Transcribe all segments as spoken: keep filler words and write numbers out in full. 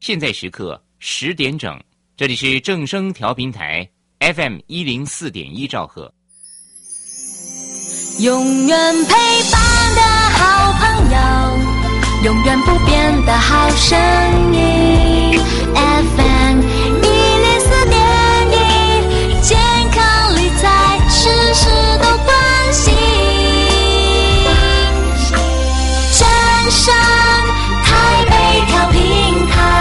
现在时刻十点整，这里是正声调频台 F M 一零四点一兆赫。 永远陪伴的好朋友，永远不变的好声音 F M 一零四点一，健康理财事事都关心，正声台北调频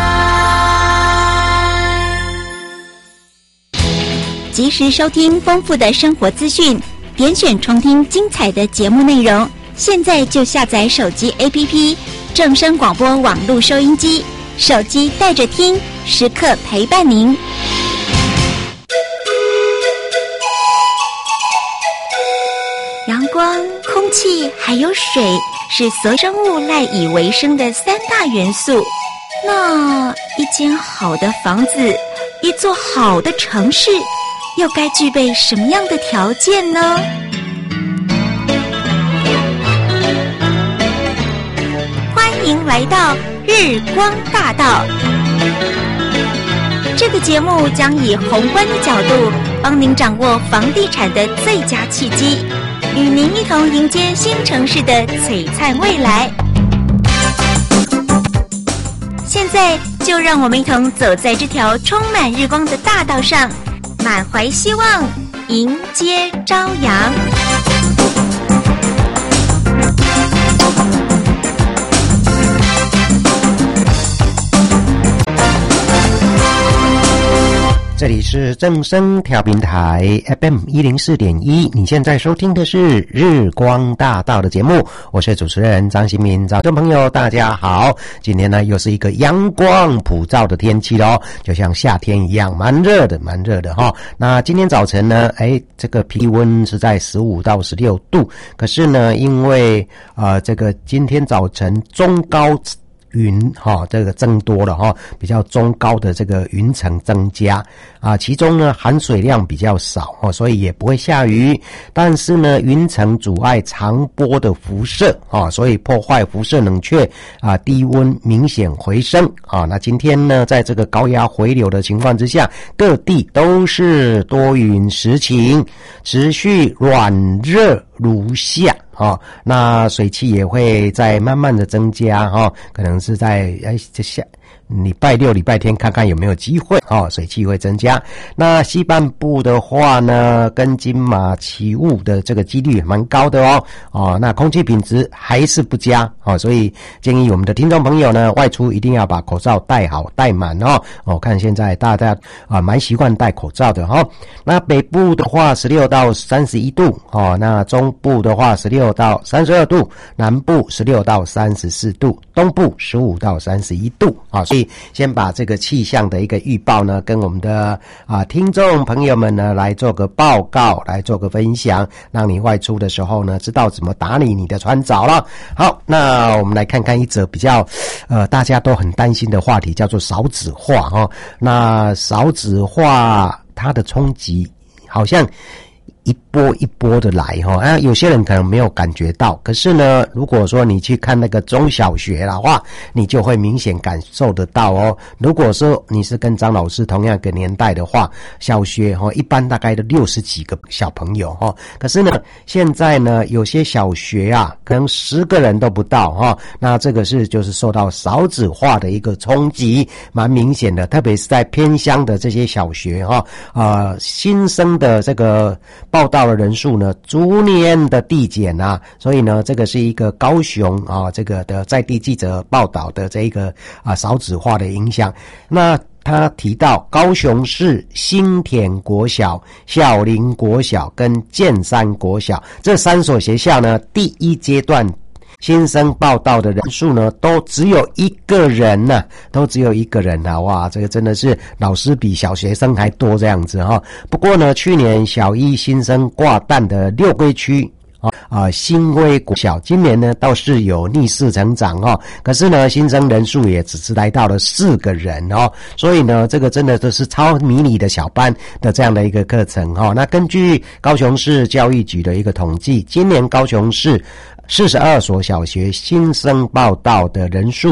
台， 及时收听丰富的生活资讯，点选重听精彩的节目内容，现在就下载手机 A P P 正声广播网络收音机，手机带着听，时刻陪伴您。阳光、空气还有水是所有生物赖以为生的三大元素。那一间好的房子，一座好的城市，又该具备什么样的条件呢？欢迎来到日光大道。这个节目将以宏观的角度，帮您掌握房地产的最佳契机，与您一同迎接新城市的璀璨未来。现在就让我们一同走在这条充满日光的大道上，满怀希望，迎接朝阳。 这里是正声调频台 F M 一零四点一，你现在收听的是日光大道的节目，我是主持人张新民。早晨朋友大家好，今天呢又是一个阳光普照的天气咯，就像夏天一样，蛮热的蛮热的哈。那今天早晨呢，哎，这个气温是在十五到十六度，可是呢，因为呃这个今天早晨中高云哈、哦，这个增多了哈、哦，比较中高的这个云层增加啊，其中呢含水量比较少哦，所以也不会下雨。但是呢，云层阻碍长波的辐射啊、哦，所以破坏辐射冷却啊，低温明显回升啊。那今天呢，在这个高压回流的情况之下，各地都是多云时晴，持续软热如下。哦，那水汽也会在慢慢的增加哈、哦，可能是在哎这下礼拜六、礼拜天看看有没有机会哦，水汽会增加。那西半部的话呢，跟金马起雾的这个几率蛮高的哦。哦，那空气品质还是不佳哦，所以建议我们的听众朋友呢，外出一定要把口罩戴好、戴满哦。我看现在大家啊蛮习惯戴口罩的哈、哦。那北部的话十六到三十一度哦，那中部的话十六到三十二度，南部十六到三十四度，东部十五到三十一度啊。所以先把这个气象的一个预报呢，跟我们的啊听众朋友们呢来做个报告，来做个分享，让你外出的时候呢知道怎么打理你的穿着了。好，那我们来看看一则比较呃大家都很担心的话题，叫做少子化哈、哦。那少子化它的冲击好像一波一波的来哈，啊，有些人可能没有感觉到，可是呢，如果说你去看那个中小学的话，你就会明显感受得到哦。如果说你是跟张老师同样一个年代的话，小学哈一般大概都六十几个小朋友哈，可是呢，现在呢有些小学啊，可能十个人都不到哈，那这个是就是受到少子化的一个冲击，蛮明显的，特别是在偏乡的这些小学哈，啊、呃，新生的这个报道的人数呢，逐年的递减啊，所以呢，这个是一个高雄啊，这个的在地记者报道的这一个啊少子化的影响。那他提到高雄市新田国小、小林国小跟建山国小这三所学校呢，第一阶段新生报到的人数呢，都只有一个人呢、啊，都只有一个人啊！哇，这个真的是老师比小学生还多这样子哈、哦。不过呢，去年小一新生挂蛋的六龟区啊啊新威国小，今年呢倒是有逆势成长哦。可是呢，新生人数也只是来到了四个人哦。所以呢，这个真的都是超迷你的小班的这样的一个课程哈、哦。那根据高雄市教育局的一个统计，今年高雄市四十二所小学新生报到的人数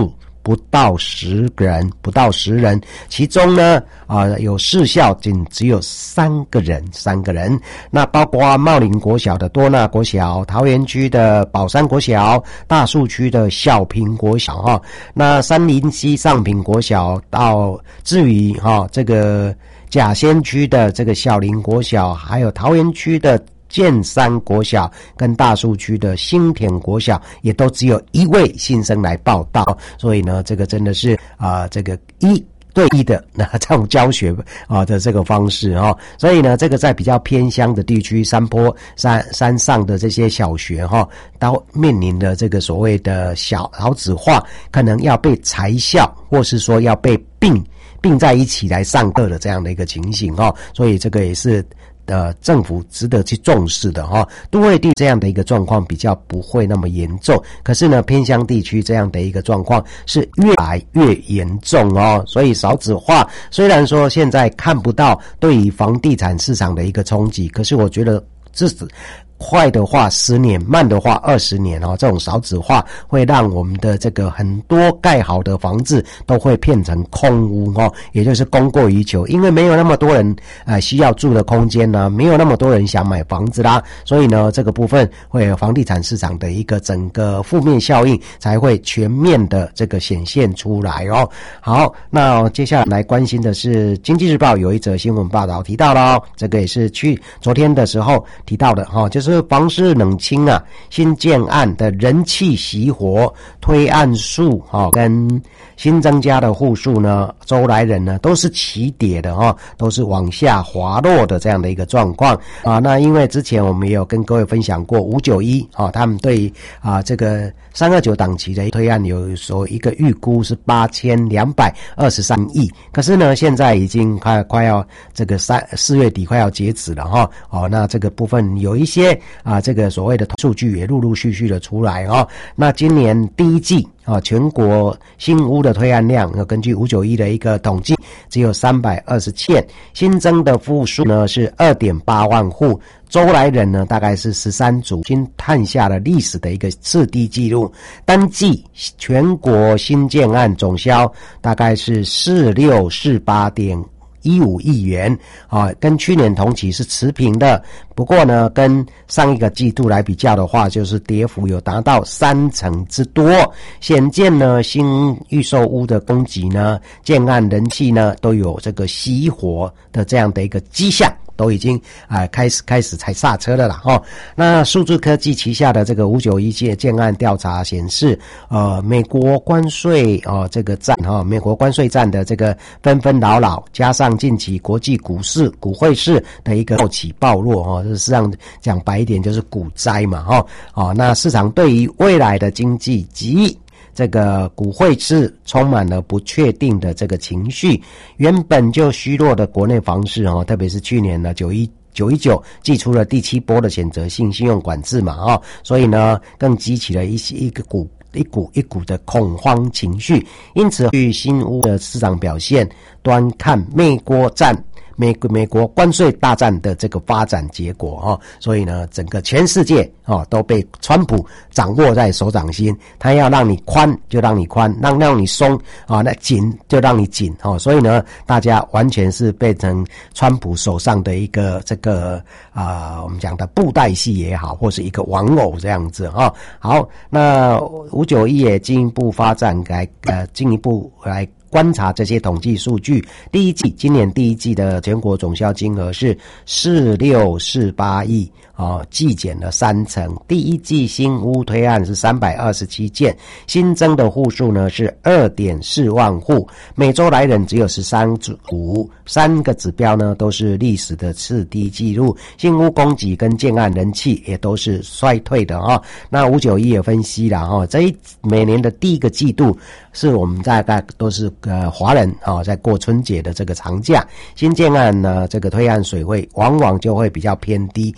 不到十人，不到十人，其中呢啊、呃、有市校仅只有三个人，三个人。那包括茂林国小的多纳国小、桃园区的宝山国小、大树区的孝平国小哈，那杉林溪上平国小到至于哈这个甲仙区的这个小林国小，还有桃园区的建山国小跟大树区的新田国小，也都只有一位新生来报到，所以呢，这个真的是啊、呃，这个一对一的那这种教学啊的这个方式哈，所以呢，这个在比较偏乡的地区、山坡山山上的这些小学哈，都面临的这个所谓的小少子化，可能要被裁校，或是说要被并并在一起来上课的这样的一个情形哈，所以这个也是。呃，政府值得去重视的哈，都会地这样的一个状况比较不会那么严重，可是呢，偏乡地区这样的一个状况是越来越严重哦。所以少子化虽然说现在看不到对于房地产市场的一个冲击，可是我觉得这是。快的话十年，慢的话二十年哦，这种少子化会让我们的这个很多盖好的房子都会变成空屋哦，也就是供过于求，因为没有那么多人呃需要住的空间呢，没有那么多人想买房子啦，所以呢这个部分会有房地产市场的一个整个负面效应才会全面的这个显现出来哦。好，那接下来来关心的是经济日报有一则新闻报道提到了哦，这个也是去昨天的时候提到的哈，就是房市冷清啊，新建案的人气熄火，推案数啊跟新增加的户数呢，周来人呢都是齐跌的哈，都是往下滑落的这样的一个状况啊。那因为之前我们也有跟各位分享过五九一啊，他们对啊这个三二九档期的推案有说一个预估是八千两百二十三亿，可是呢现在已经快快要这个三四月底快要截止了哈哦，那这个部分有一些啊这个所谓的数据也陆陆续续的出来哦。那今年第一季啊，全国新屋的推案量，根据五九一的一个统计，只有三百二十七件，新增的户数呢是 二点八万户，周来人呢大概是十三组，已经探下了历史的一个次低纪录。单季全国新建案总销大概是四六四八点一五亿元啊，跟去年同期是持平的。不过呢，跟上一个季度来比较的话，就是跌幅有达到三成之多。显见呢，新预售屋的供给呢，建案人气呢，都有这个熄火的这样的一个迹象。都已经啊、呃、开始开始踩刹车了啦哈、哦。那数字科技旗下的这个五九一届建案调查显示，呃，美国关税哦这个战哈、哦，美国关税战的这个纷纷扰扰，加上近期国际股市、股汇市的一个暴起暴落哈，事实上讲白一点就是股灾嘛哈。哦，那市场对于未来的经济及这个股汇市充满了不确定的这个情绪，原本就虚弱的国内房市哦，特别是去年呢九一九一九祭出了第七波的选择性信用管制嘛哦，所以呢更激起了一些一个股一股一股的恐慌情绪，因此对新屋的市场表现端看美国战。美美国关税大战的这个发展结果哈、哦，所以呢，整个全世界哦都被川普掌握在手掌心，他要让你宽就让你宽，让让你松啊，那紧就让你紧哦，所以呢，大家完全是变成川普手上的一个这个啊、呃，我们讲的布袋戏也好，或是一个玩偶这样子哈、哦。好，那五九一也进一步发展来呃进一步来。观察这些统计数据，第一季今年第一季的全国总销金额是四六四八亿啊，季减了三成。第一季新屋推案是三百二十七件，新增的户数呢是 二点四万户，每周来人只有十三组，三个指标呢都是历史的次低纪录，新屋供给跟建案人气也都是衰退的啊。那五九一也分析了哈，这一每年的第一个季度是我们大概都是呃华人啊、哦、在过春节的这个长假，新建案呢这个推案水位往往就会比较偏低，因为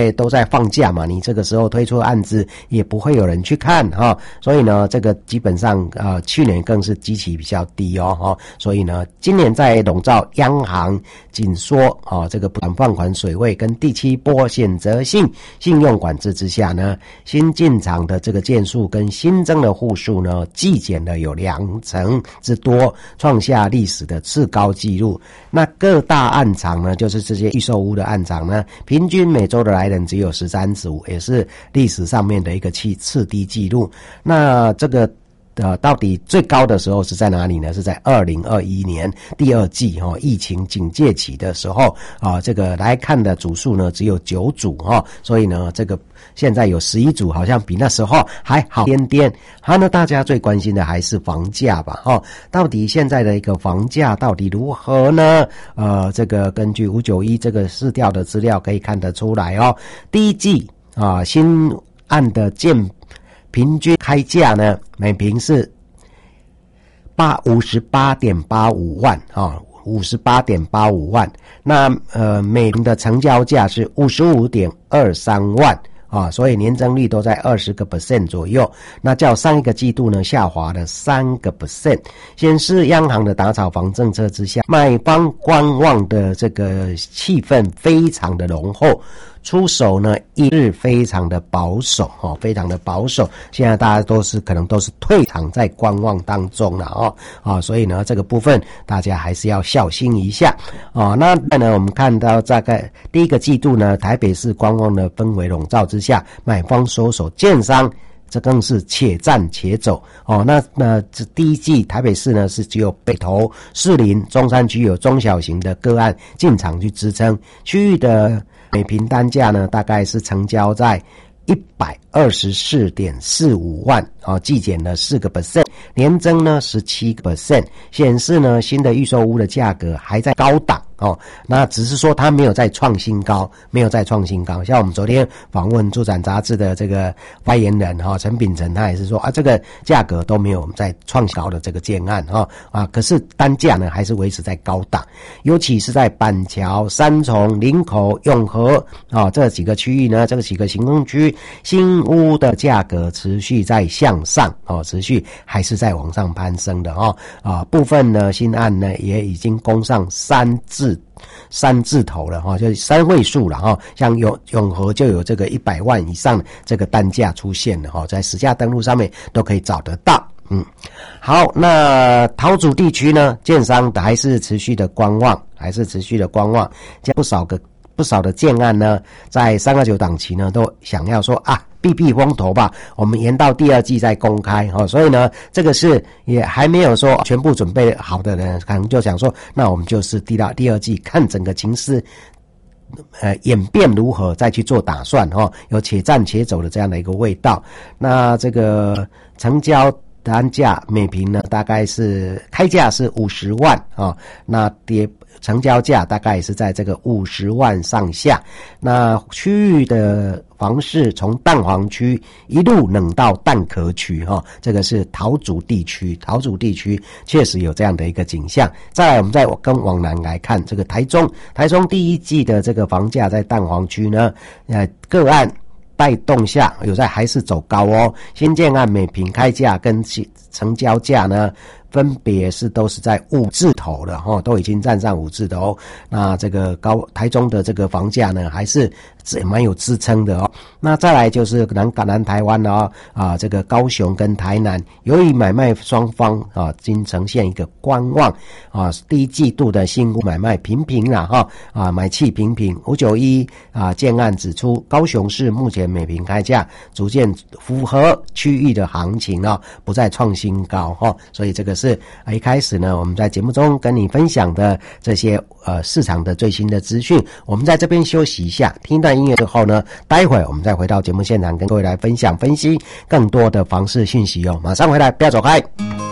为都在放假嘛，你这个时候推出案子也不会有人去看哈，所以呢，这个基本上呃去年更是基期比较低哦哈，所以呢，今年在笼罩央行紧缩啊这个不断放款水位跟第七波选择性信用管制之下呢，新进场的这个件数跟新增的户数呢，季减了有两成之多，创下历史的次高纪录。那各大案场呢，就是这些预售屋的案场呢，平均每周的来人只有十三组，也是历史上面的一个次次低纪录。那这个呃，到底最高的时候是在哪里呢？是在二零二一年第二季哈、哦，疫情警戒期的时候啊，这个来看的组数呢只有九组哈、哦，所以呢，这个现在有十一组，好像比那时候还好点点。好，那大家最关心的还是房价吧哈、哦，到底现在的一个房价到底如何呢？呃，这个根据五九一这个市调的资料可以看得出来哦，第一季啊新案的建平均开价呢，每平是八五十八点八五万啊，五十八点八五万。那呃，每平的成交价是五十五点二三万啊，所以年增率都在二十个 percent 左右。那较上一个季度呢，下滑了三个 percent， 显示央行的打炒房政策之下，买方观望的这个气氛非常的浓厚。出手呢一日非常的保守哦，非常的保守。现在大家都是可能都是退场在观望当中了哦啊，所以呢这个部分大家还是要小心一下哦。那呢我们看到大概第一个季度呢，台北市观望的氛围笼罩之下，买方收手，建商这更是且战且走哦。那那这第一季台北市呢是只有北投、士林、中山区有中小型的个案进场去支撑，区域的每平单价呢，大概是成交在一百二十四点四五万啊，季减了四个 percent， 年增呢十七个 percent， 显示呢新的预售屋的价格还在高档哦。那只是说它没有再创新高，没有再创新高。像我们昨天访问住展杂志的这个发言人哈陈秉成，他也是说啊，这个价格都没有再创高的这个建案哈啊，可是单价呢还是维持在高档，尤其是在板桥、三重、林口、永和啊这几个区域呢，这个几个行政区新屋的价格持续在向上哦，持续还是在往上攀升的哦啊，部分呢新案呢也已经攻上三字三字头了哈、哦，就是三位数了哈、哦。像永永和就有这个一百万以上的这个单价出现了哈、哦，在实价登录上面都可以找得到。嗯，好，那桃竹地区呢，建商还是持续的观望，还是持续的观望，将不少个。不少的建案呢，在三二九档期呢，都想要说啊，避避风头吧，我们延到第二季再公开哦。所以呢，这个是也还没有说全部准备好的人，可能就想说，那我们就是第到第二季看整个情势。呃，演变如何，再去做打算哦，有且战且走的这样的一个味道。那这个成交单价每平呢，大概是开价是五十万啊、哦，那跌。成交价大概也是在这个五十万上下。那区域的房市从蛋黄区一路冷到蛋壳区哈，这个是桃竹地区，桃竹地区确实有这样的一个景象。再来我们再跟往南来看，这个台中，台中第一季的这个房价在蛋黄区呢，呃个案带动下有在还是走高哦，新建案每平开价跟成交价呢分别是都是在五字头的哈、哦，都已经站上五字头。那这个高台中的这个房价呢，还是蛮有支撑的哦。那再来就是南南台湾哦，啊，这个高雄跟台南，由于买卖双方啊，经呈现一个观望啊，第一季度的新屋买卖平平啦哈啊，买气平平。五九一啊建案指出，高雄市目前每平开价逐渐符合区域的行情啊，不再创新高哈、哦，所以这个是。是一开始呢，我们在节目中跟你分享的这些呃市场的最新的资讯，我们在这边休息一下，听一段音乐之后呢，待会我们再回到节目现场，跟各位来分享分析更多的房市讯息哦。马上回来，不要走开。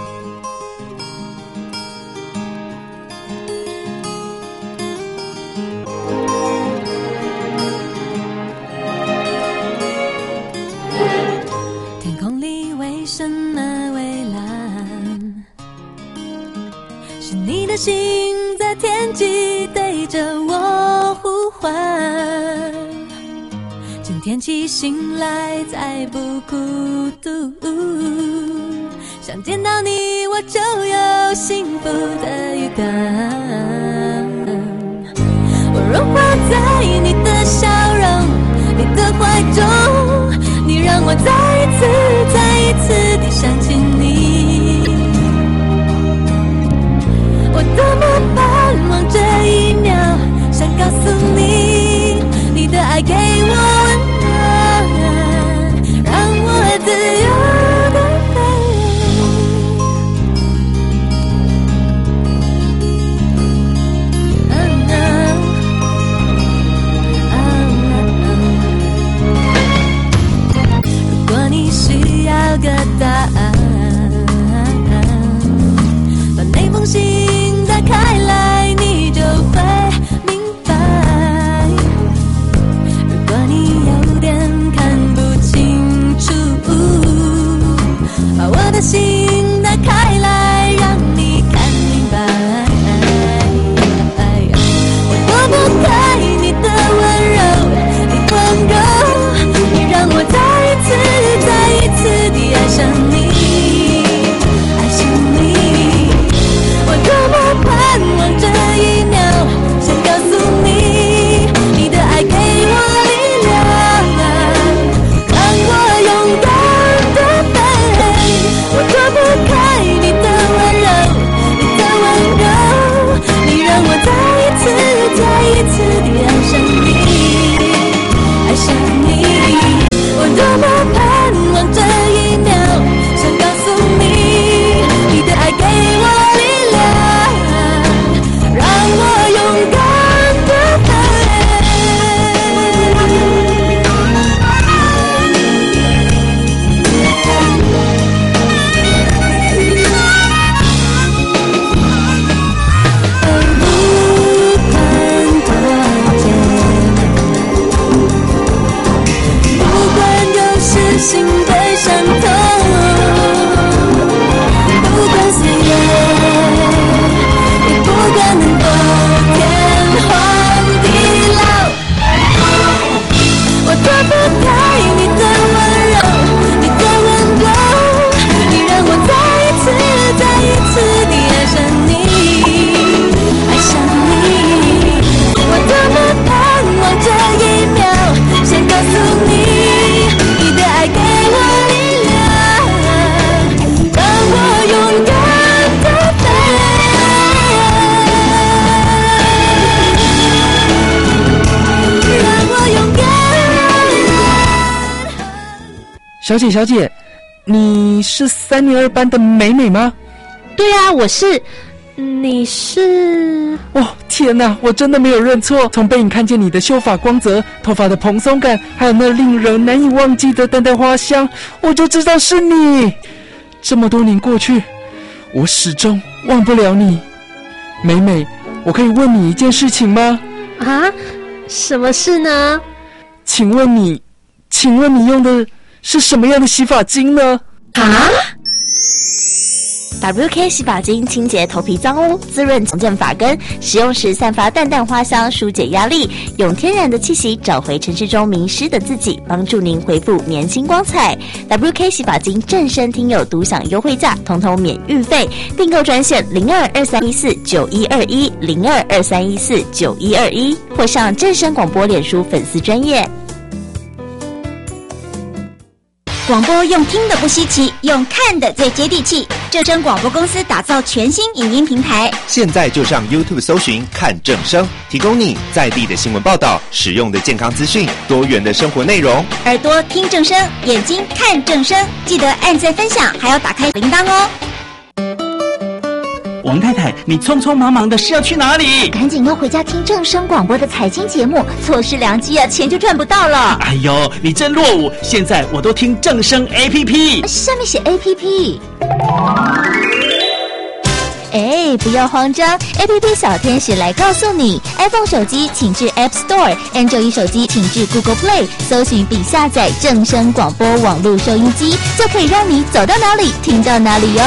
天空里为什么蔚蓝？是你的心在天际对着我呼唤， 天起醒来再不孤独，想见到你我就有幸福的预感，我融化在你的笑容，你的怀中，你让我再一次再一次地想起你，我多么盼望这一秒，想告诉你，你的爱给我温暖，让我自由地飞。嗯啊啊啊，如果你需要个答案，把那封信打开来，你就会明白。如果你有点看不清楚，把我的心打开来，让你看明白。我躲不开你的温柔，你温柔，你让我再一次再一次地爱上你，爱上你。我多么盼望这一秒，想告诉你，你的爱给我力量，让我勇敢地飞。我躲不开你的温柔，你的温柔，你让我再一次再一次地爱上你，爱上你。我多么盼望这一秒，想告诉你，你的爱给我力量，让我勇敢地飞。不管多艰难，不管有时心会伤痛，不管岁月，也不管能否天荒地老，我躲不开你的温柔，你的温柔，你让我再一次再一次地爱上你，爱上你。我多么盼望这一秒，想告诉你，你的爱给我力量，让我勇敢地飞，让我勇敢。 小姐，小姐，你是三年二班的美美吗？ 对啊，我是。你是？ 哦，天哪，我真的没有认错。从背影看见你的秀发光泽、头发的蓬松感，还有那令人难以忘记的淡淡花香，我就知道是你。这么多年过去，我始终忘不了你。美美，我可以问你一件事情吗？ 啊？什么事呢？ 请问你，请问你用的是什么样的洗发精呢？ 啊 W K 洗发精清洁头皮脏污，滋润重建发根，使用时散发淡淡花香，疏解压力，用天然的气息找回城市中迷失的自己，帮助您恢复年轻光彩。W K 洗发精正声听友独享优惠价，统统免运费，订购专线零二二三一四九一二一零二二三一四九一二一，或上正声广播脸书粉丝专页。 广播用听的不稀奇，用看的最接地气。正声广播公司打造全新影音平台， 现在就上 YouTube 搜寻看正声，提供你在地的新闻报道、实用的健康资讯、多元的生活内容。 耳朵听正声，眼睛看正声，记得按赞分享，还要打开铃铛哦。 王太太，你匆匆忙忙的是要去哪里？ 赶紧要回家听正声广播的财经节目，错失良机啊，钱就赚不到了。 哎呦，你真落伍！现在我都听正声 A P P， 上面写 A P P。 哎，不要慌张 ，A P P 小天使来告诉你 ，iPhone 手机请至 App Store，Android 手机请至 Google Play， 搜寻并下载正声广播网络收音机，就可以让你走到哪里听到哪里哟。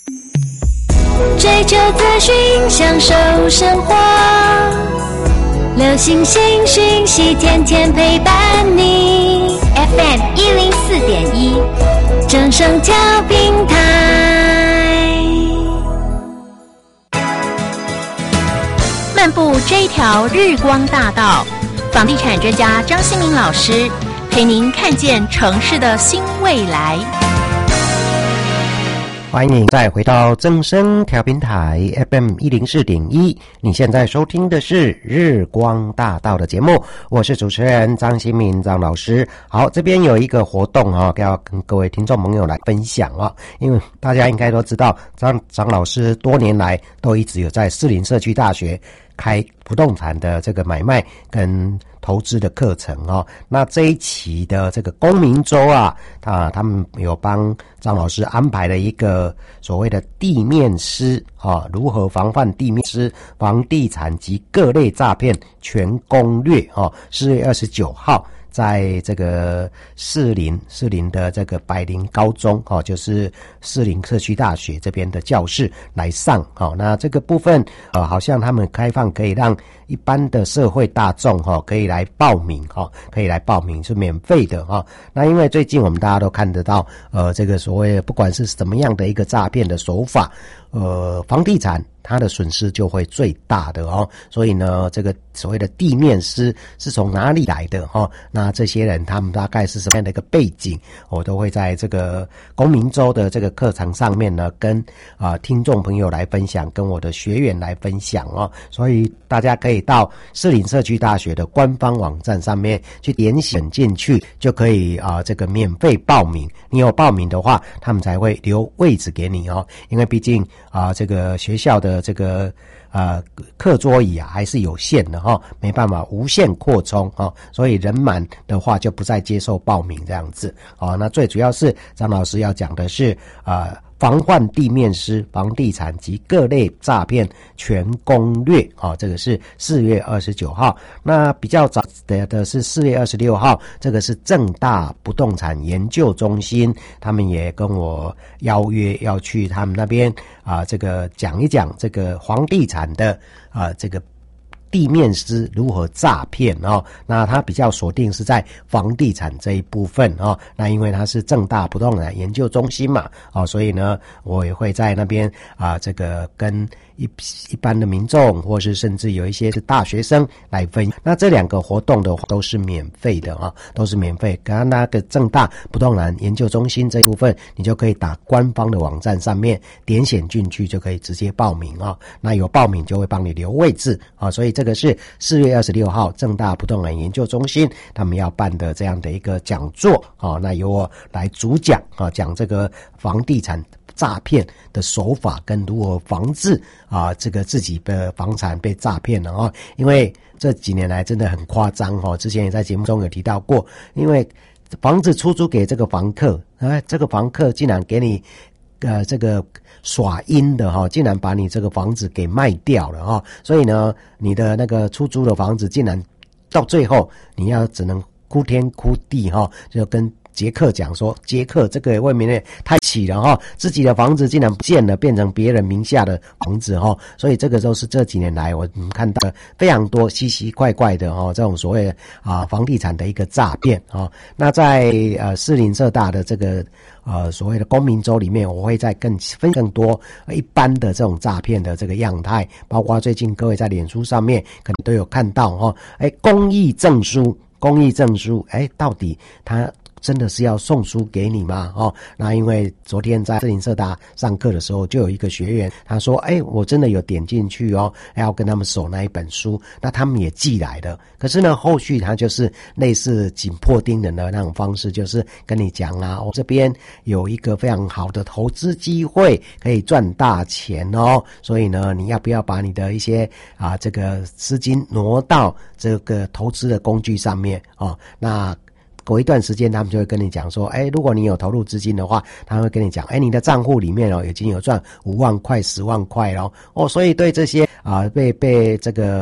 追求资讯，享受生活， 流星星讯息，天天陪伴你。F M 一零四点一，正声调频台。 漫步这一条日光大道，房地产专家张新民老师陪您看见城市的新未来。 欢迎再回到正声调频台 F M 一零四点一，你现在收听的是日光大道的节目，我是主持人张新民张老师。好，这边有一个活动哦，要跟各位听众朋友来分享哦，因为大家应该都知道，张张老师多年来都一直有在士林社区大学开不动产的这个买卖跟投资的课程哦。那这一期的这个公民周啊，啊，他们有帮张老师安排了一个所谓的地面师啊，如何防范地面师房地产及各类诈骗全攻略哦。四月二十九号。在这个士林士林的这个百灵高中哦，就是士林社区大学这边的教室来上哦。那这个部分呃，好像他们开放可以让一般的社会大众哈、哦、可以来报名哈、哦，可以来报名是免费的哈、哦。那因为最近我们大家都看得到呃，这个所谓的不管是什么样的一个诈骗的手法，呃，房地产它的损失就会最大的哦，所以呢，这个所谓的地面师是从哪里来的哦？那这些人他们大概是什么样的一个背景？我都会在这个公民周的这个课程上面呢，跟啊、呃、听众朋友来分享，跟我的学员来分享哦。所以大家可以到士林社区大学的官方网站上面去点选进去，就可以啊、呃、这个免费报名。你有报名的话，他们才会留位置给你哦，因为毕竟啊、呃、这个学校的这个呃课桌椅啊还是有限的哈、哦，没办法无限扩充哦，所以人满的话就不再接受报名这样子哦。那最主要是张老师要讲的是呃防范地面师房地产及各类诈骗全攻略哦，这个是四月二十九号。那比较早的的是四月二十六号，这个是政大不动产研究中心，他们也跟我邀约要去他们那边啊、呃，这个讲一讲这个房地产的啊、呃、这个。地面师如何诈骗哦？那他比较锁定是在房地产这一部分哦。那因为他是政大不动产研究中心嘛，哦，所以呢，我也会在那边啊、呃，这个跟一一般的民众，或是甚至有一些是大学生来分。那这两个活动的话都是免费的啊、哦，都是免费。刚刚那个政大不动产研究中心这一部分，你就可以打官方的网站上面点选进去，就可以直接报名啊、哦。那有报名就会帮你留位置啊、哦，所以。这个是四月二十六号政大不动产研究中心他们要办的这样的一个讲座哦，那由我来主讲啊，讲这个房地产诈骗的手法跟如何防治啊，这个自己的房产被诈骗了哦，因为这几年来真的很夸张哦，之前也在节目中有提到过，因为房子出租给这个房客，啊，这个房客竟然给你呃这个。耍阴的哈，竟然把你这个房子给卖掉了哈，所以呢，你的那个出租的房子竟然到最后你要只能哭天哭地哈，就跟杰克讲说，杰克这个未免也太气了哈，自己的房子竟然不见了，变成别人名下的房子哈，所以这个都是这几年来我们看到非常多稀奇怪怪的哈，这种所谓啊房地产的一个诈骗啊。那在呃士林社大的这个呃所谓的公民周里面，我会再更分更多一般的这种诈骗的这个样态，包括最近各位在脸书上面可能都有看到哈，哎，公益证书，公益证书，哎，到底它真的是要送书给你吗？哦，那因为昨天在士林社大上课的时候，就有一个学员他说：“哎，我真的有点进去哦，要跟他们收那一本书，那他们也寄来了。可是呢，后续他就是类似紧迫盯人的那种方式，就是跟你讲啊，我这边有一个非常好的投资机会，可以赚大钱哦。所以呢，你要不要把你的一些啊这个资金挪到这个投资的工具上面哦？那。”过一段时间他们就会跟你讲说，哎，如果你有投入资金的话，他会跟你讲，哎，你的账户里面哦已经有赚五万块十万块咯哦，所以对这些啊被被这个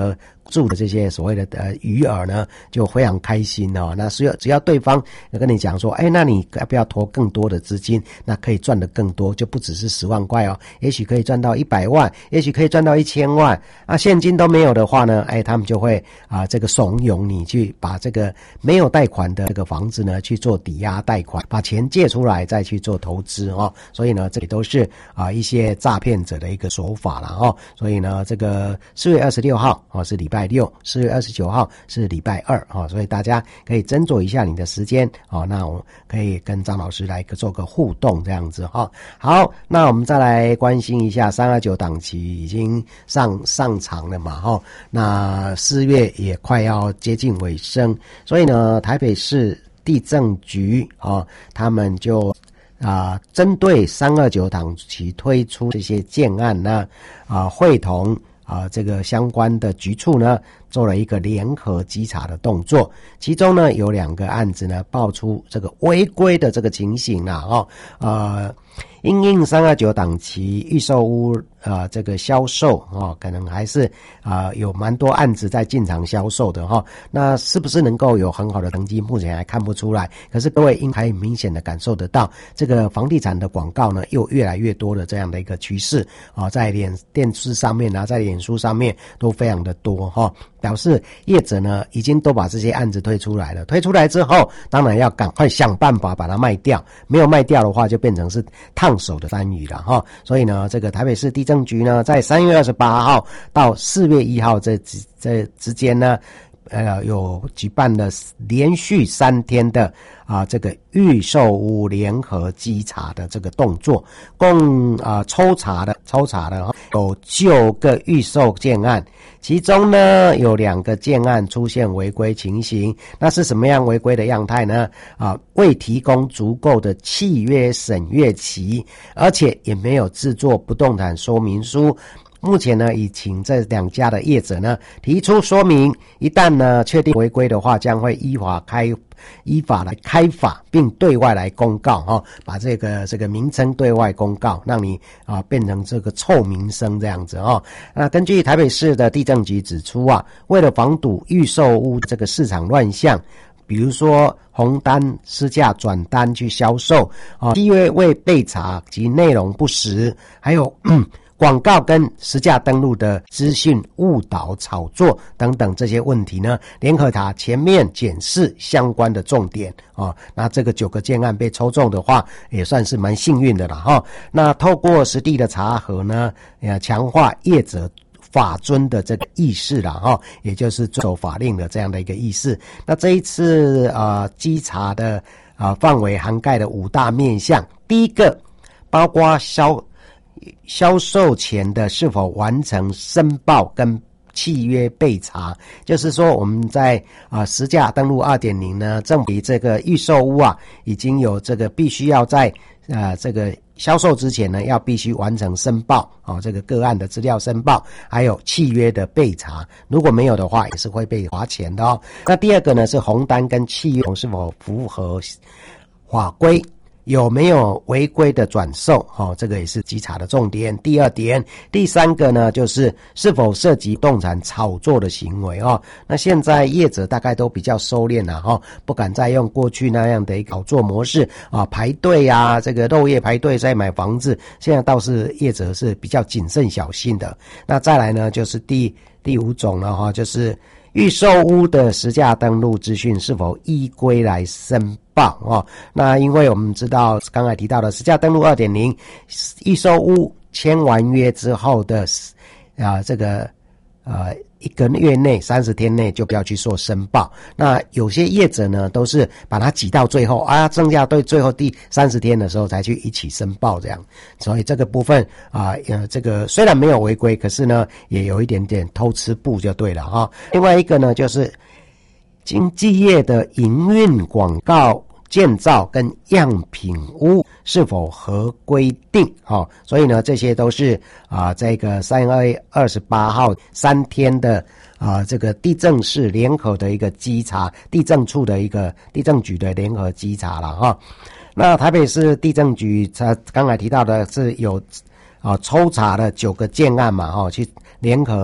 住的这些所谓的呃鱼饵呢，就非常开心哦。那只要只要对方跟你讲说，哎，那你要不要投更多的资金？那可以赚得更多，就不只是十万块哦，也许可以赚到一百万，也许可以赚到一千万。啊，现金都没有的话呢，哎，他们就会啊这个怂恿你去把这个没有贷款的这个房子呢去做抵押贷款，把钱借出来再去做投资哦。所以呢，这里都是啊一些诈骗者的一个手法了哦。所以呢，这个四月二十六号哦是礼拜六，四月二十九号是礼拜二哦，所以大家可以斟酌一下你的时间哦。那我可以跟张老师来做个互动这样子哈、哦。好，那我们再来关心一下三二九档期已经上上场了嘛哈、哦。那四月也快要接近尾声，所以呢，台北市地政局哦，他们就啊，针对三二九档期推出这些建案呢，啊，会同啊这个相关的局处呢，做了一个联合稽查的动作。其中呢，有两个案子呢，爆出这个违规的这个情形啦，哦，呃，因应三二九档期预售屋呃这个销售哦，可能还是啊、呃、有蛮多案子在进场销售的哈、哦。那是不是能够有很好的成绩，目前还看不出来。可是各位应该明显的感受得到，这个房地产的广告呢，又越来越多的这样的一个趋势啊、哦，在脸电视上面啊，在脸书上面都非常的多哈、哦，表示业者呢已经都把这些案子推出来了。推出来之后，当然要赶快想办法把它卖掉，没有卖掉的话，就变成是烫手的山芋了哈。所以呢，这个台北市地政局呢，在三月二十八号到四月一号这这之间呢，呃，有举办了连续三天的啊这个预售屋联合稽查的这个动作，共啊抽查的抽查的有九个预售建案，其中呢有两个建案出现违规情形。那是什么样违规的样态呢？啊，未提供足够的契约审阅期，而且也没有制作不动产说明书。目前呢，已请这两家的业者呢提出说明，一旦呢确定违规的话，将会依法开依法来开罚，并对外来公告哈、哦，把这个这个名称对外公告，让你啊变成这个臭名声这样子哦。那根据台北市的地政局指出啊，为了防堵预售屋这个市场乱象，比如说红单私价转单去销售啊，契约未备查及内容不实，还有嗯。广告跟实价登录的资讯误导炒作等等这些问题呢，联合查全面检视相关的重点哦。那这个九个建案被抽中的话，也算是蛮幸运的了哈、哦。那透过实地的查核呢，呃，强化业者法遵的这个意识啦哈，也就是遵守法令的这样的一个意识。那这一次呃稽查的啊、呃、范围涵盖了五大面向，第一个包括销销售前的是否完成申报跟契约备查，就是说我们在啊实价登录 二点零 呢，政府这个预售屋啊，已经有这个必须要在啊这个销售之前呢，要必须完成申报啊这个个案的资料申报，还有契约的备查，如果没有的话，也是会被罚钱的哦。那第二个呢是红单跟契约是否符合法规，有没有违规的转售、哦、这个也是稽查的重点。第二点，第三个呢就是是否涉及不动产炒作的行为哦。那现在业者大概都比较收敛了哦，不敢再用过去那样的一个炒作模式啊，排队啊，这个漏夜排队再买房子，现在倒是业者是比较谨慎小心的。那再来呢就是第第五种了哈、哦，就是预售屋的实价登录资讯是否依规来申报哦？那因为我们知道刚才提到的实价登录 二点零， 预售屋签完约之后的啊这个呃一个月内三十天内就不要去做申报。那有些业者呢都是把它挤到最后啊，剩下对最后第三十天的时候才去一起申报这样。所以这个部分啊呃这个虽然没有违规，可是呢也有一点点偷吃步就对了哈、哦。另外一个呢就是经纪业的营运广告建造跟样品屋是否合规定哦，所以呢这些都是啊这个三月二十八号三天的啊这个地政市联合的一个稽查，地政处的一个地政局的联合稽查了哈、哦。那台北市地政局他刚才提到的是有啊抽查了九个建案嘛哈、哦，去联合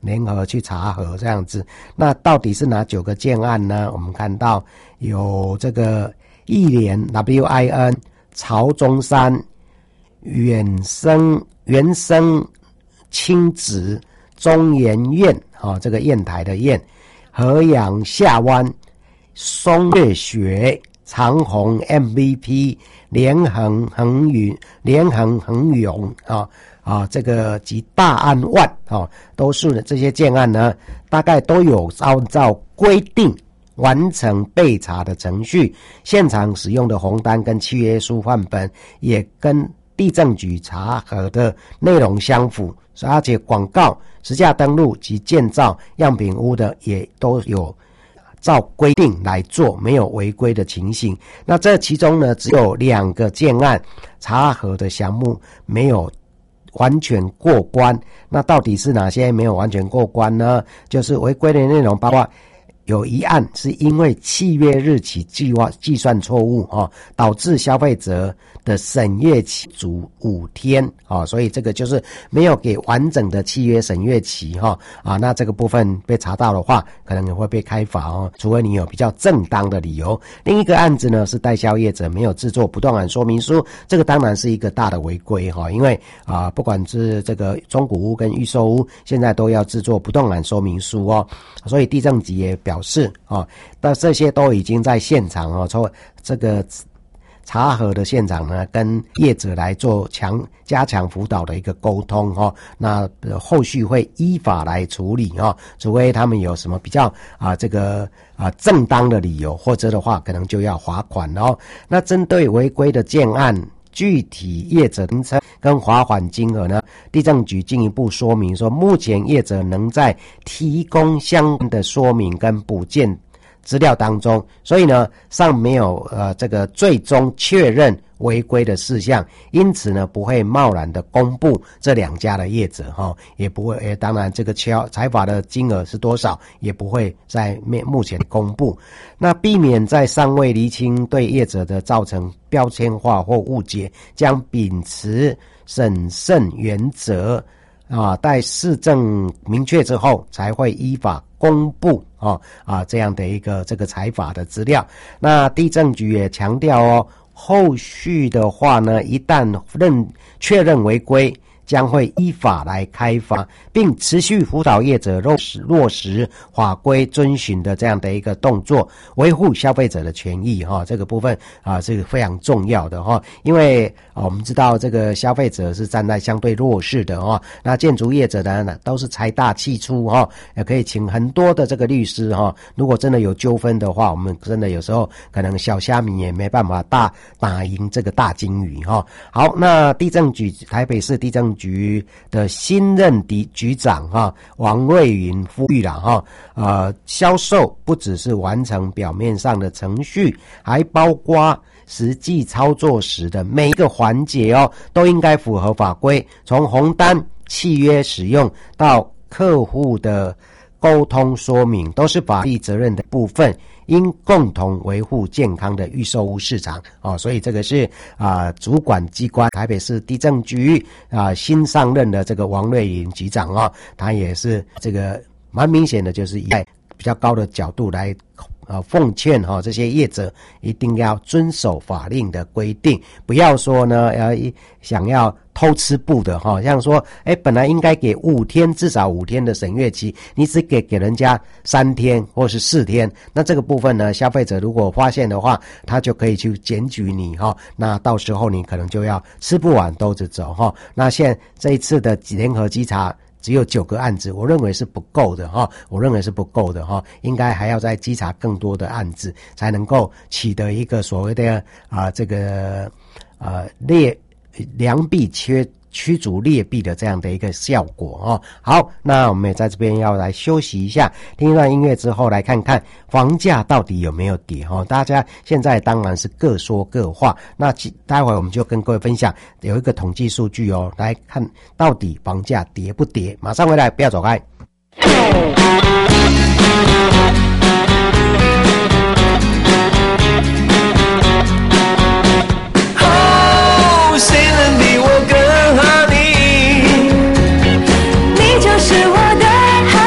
联合去查核这样子。那到底是哪九个建案呢？我们看到有这个义联 W I N、曹中山、远生原生亲子、中研院啊、哦，这个砚台的砚，河阳下湾、松月学、长虹 M V P、连横恒宇、连横恒永啊啊，这个及大安万啊，都是这些建案呢，大概都有按照规定完成备查的程序，现场使用的红单跟契约书范本也跟地政局查核的内容相符，而且广告、实价登录及建造样品屋的也都有照规定来做，没有违规的情形。那这其中呢，只有两个建案查核的项目没有完全过关。那到底是哪些没有完全过关呢？就是违规的内容包括有一案是因为契约日期计划计算错误哦，导致消费者的审阅期足五天哦，所以这个就是没有给完整的契约审阅期哈、哦、啊，那这个部分被查到的话，可能也会被开罚哦，除非你有比较正当的理由。另一个案子呢是代销业者没有制作不动产说明书，这个当然是一个大的违规哈、哦，因为啊不管是这个中古屋跟预售屋，现在都要制作不动产说明书哦，所以地政局也表。表示啊，但这些都已经在现场哦，从这个查核的现场呢，跟业者来做强加强辅导的一个沟通哈、哦。那、呃、后续会依法来处理哈、哦，除非他们有什么比较啊这个啊正当的理由，或者的话可能就要罚款哦。那针对违规的建案，具体业者名称跟罚款金额呢，地政局进一步说明说，目前业者能在提供相关的说明跟补件资料当中，所以呢尚没有呃这个最终确认违规的事项，因此呢不会贸然的公布这两家的业者哈、哦，也不会，也当然这个裁罚的金额是多少，也不会在目前公布。那避免在尚未厘清对业者的造成标签化或误解，将秉持审慎原则啊，待事证明确之后，才会依法公布啊啊这样的一个这个裁罚的资料。那地政局也强调哦，后续的话呢，一旦认确认违规，将会依法来开罚，并持续辅导业者落实落实法规遵循的这样的一个动作，维护消费者的权益哈。这个部分啊，这个非常重要的哈，因为啊，我们知道这个消费者是站在相对弱势的哈。那建筑业者呢，都是财大气粗哈，也可以请很多的这个律师哈。如果真的有纠纷的话，我们真的有时候可能小虾米也没办法大打赢这个大金鱼哈。好，那地政局台北市地政局的新任局局长哈王瑞云呼吁了哈，呃，销售不只是完成表面上的程序，还包括实际操作时的每一个环节哦，都应该符合法规，从红单、契约使用到客户的沟通说明，都是法律责任的部分，应共同维护健康的预售屋市场哦。所以这个是啊、呃，主管机关台北市地政局啊、呃、新上任的这个王瑞云局长哦，他也是这个蛮明显的，就是以比较高的角度来。呃，奉劝哈、哦、这些业者一定要遵守法令的规定，不要说呢，呃，想要偷吃布的哈、哦，像说，哎，本来应该给五天，至少五天的审阅期，你只给给人家三天或是四天，那这个部分呢，消费者如果发现的话，他就可以去检举你哈、哦，那到时候你可能就要吃不完兜着走哈、哦。那现在这一次的联合稽查。只有九个案子，我认为是不够的哈，我认为是不够的哈，应该还要再稽查更多的案子，才能够取得一个所谓的啊、呃、这个呃劣良币缺驱逐劣币的这样的一个效果哦。好，那我们也在这边要来休息一下，听一段音乐之后，来看看房价到底有没有跌哦。大家现在当然是各说各话，那待会我们就跟各位分享有一个统计数据哦，来看到底房价跌不跌。马上回来，不要走开。 哦，谁能比我更好你？你就是我的好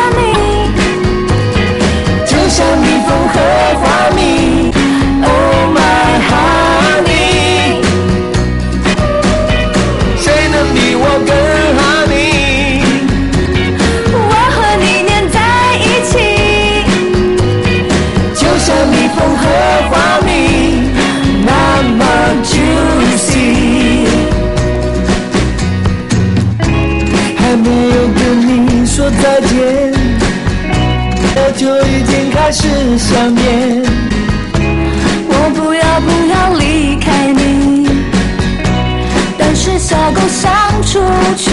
说再见，我就已经开始想念。 我不要不要离开你，但是下够想出去，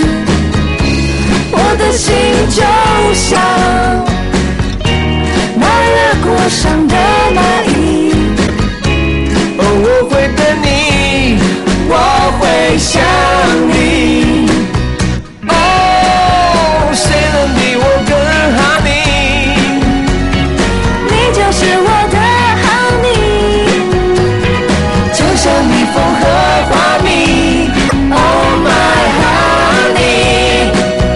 我的心就像那越过伤的蚂蚁。 哦，我会等你，我会想你。哦，谁能比我更好你？ 你就是我的好你，就像蜜蜂和花蜜。Oh my honey，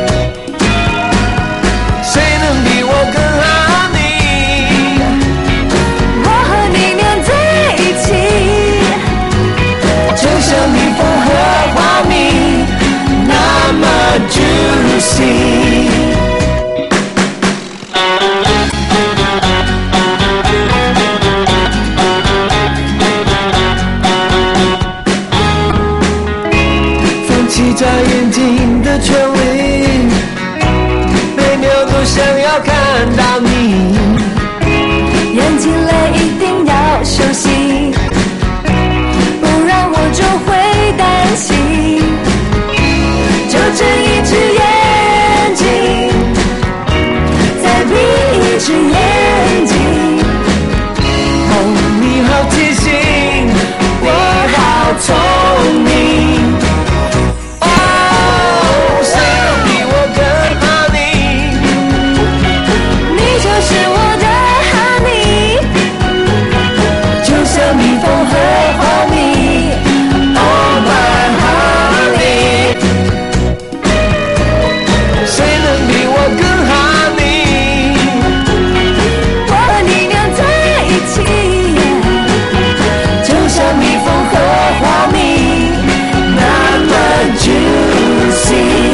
谁能比我更好你？ 我和你黏在一起， 就像蜜蜂和花蜜，那么 juicy。放弃眨眼睛的权利，每秒都想要看到你。 眼睛累一定要休息，不然我就会担心。就睁一只眼睛，再闭一只眼睛。 哦，你好贴心，你好聪明。哦，谁能比我更好你？ 你就是我的honey， 就像蜜蜂和花蜜。Oh my honey， 谁能比我更好你？ 我和你黏在一起， 就像蜜蜂和花蜜，那么 juicy。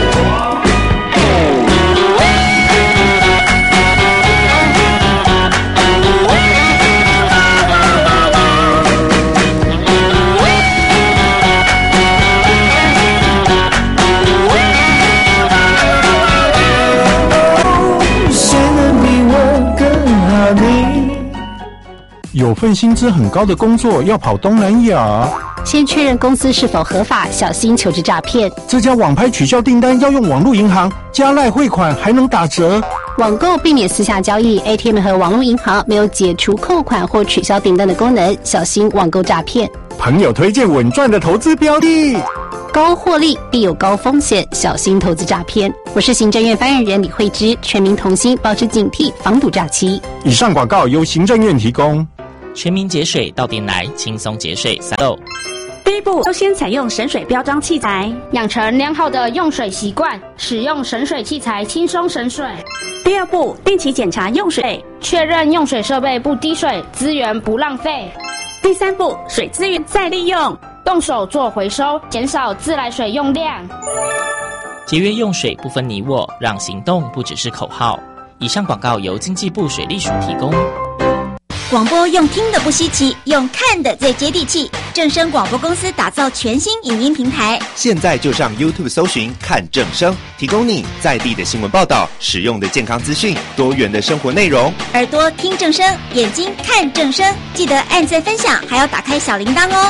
谁能比我更好你？ 有份薪资很高的工作要跑东南亚， 先确认公司是否合法，小心求职诈骗。 这家网拍取消订单要用网络银行，加赖汇款还能打折。 网购避免私下交易 ，A T M 和网络银行没有解除扣款或取消订单的功能，小心网购诈骗。 朋友推荐稳赚的投资标的， 高获利必有高风险，小心投资诈骗。我是行政院发言人李慧芝，全民同心，保持警惕，防堵诈欺。 以上广告由行政院提供。 全民节水到店来，轻松节水三豆。 第一步，优先采用省水标章器材， 养成良好的用水习惯，使用省水器材轻松省水。 第二步，定期检查用水， 确认用水设备不滴水，资源不浪费。 第三步，水资源再利用， 动手做回收，减少自来水用量。 节约用水不分你我，让行动不只是口号。以上广告由经济部水利署提供。 广播用听的不稀奇，用看的最接地气。正声广播公司打造全新影音平台， 现在就上 YouTube 搜寻看正声，提供你在地的新闻报道、实用的健康资讯、多元的生活内容。 耳朵听正声，眼睛看正声，记得按赞分享，还要打开小铃铛哦。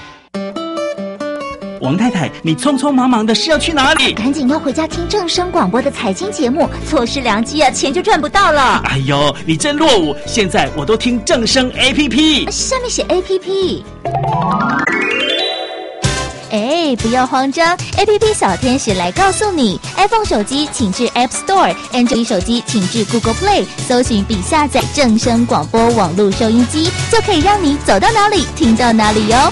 王太太，你匆匆忙忙的是要去哪里？ 赶紧要回家听正声广播的财经节目，错失良机啊，钱就赚不到了。 哎呦，你真落伍！现在我都听正声 A P P， 上面写 A P P。哎，不要慌张 ，A P P 小天使来告诉你 ，iPhone 手机请至 App Store，Android 手机请至 Google Play， 搜寻并下载正声广播网络收音机，就可以让你走到哪里听到哪里哟。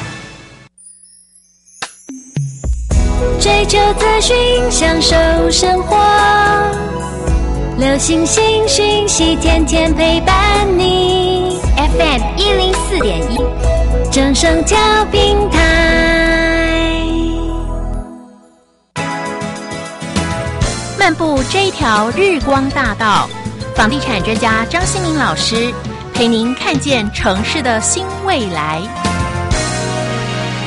追求资讯，享受生活，流行新讯息，天天陪伴你。 F M 一零四点一， 正声调频台。 漫步这一条日光大道，房地产专家张新明老师陪您看见城市的新未来。